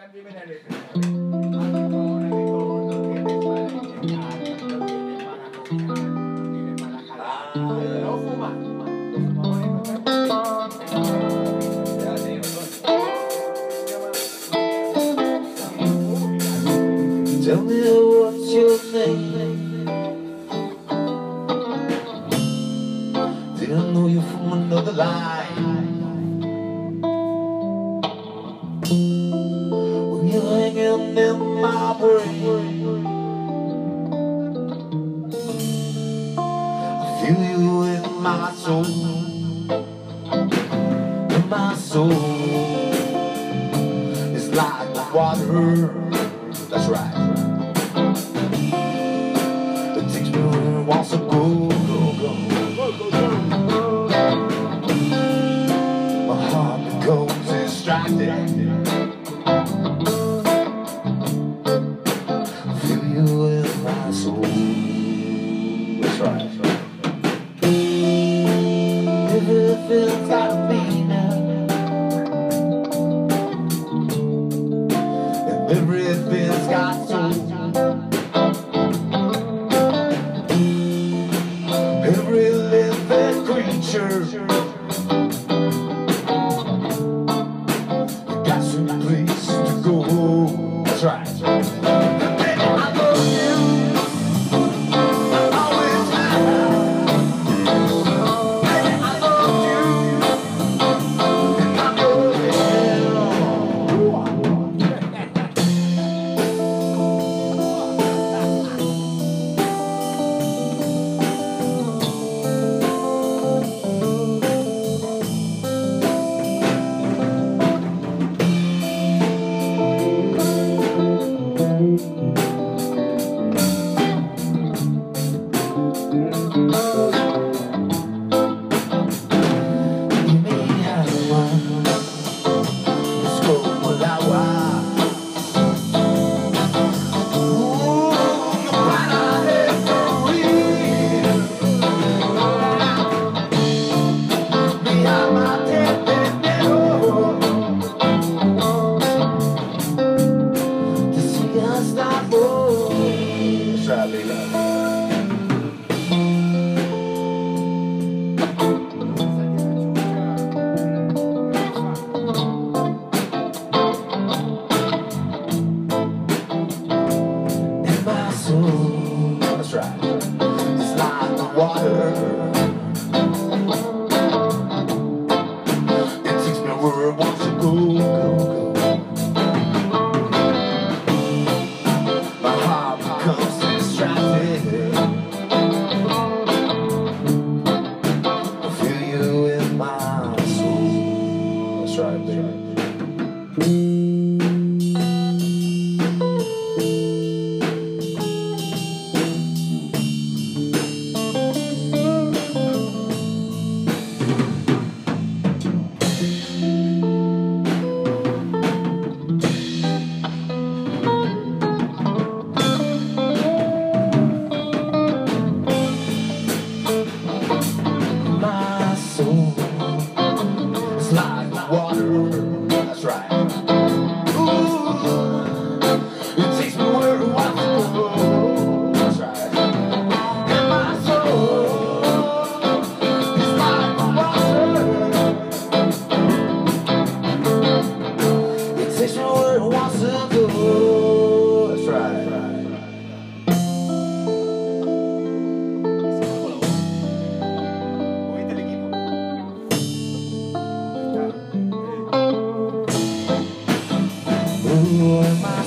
Anche me ne ricordo. Anche con il ricordo che mi fai viene maracà. Lo fuma. Tell me what's your name. Didn't know you from another life. When you're hanging in my brain, I feel you in my soul. In my soul, it's like the water. That's right. It takes me where it wants to go. My heart becomes distracted. I feel you in my soul. That's right. Everything's got a meaning, and everything's got soul. Every living creature, you got some place to go. That's right. Baby, I love you. I always have. Baby, I love you. And I know that's right. It's like the water. It takes me where it wants to go. My heart becomes distracted. I feel you in my soul. That's right, baby. It's like water, that's right. Ooh, it takes me where it wants to go. That's right. And my soul is like water. It takes me where it wants to go. That's right. Ooh,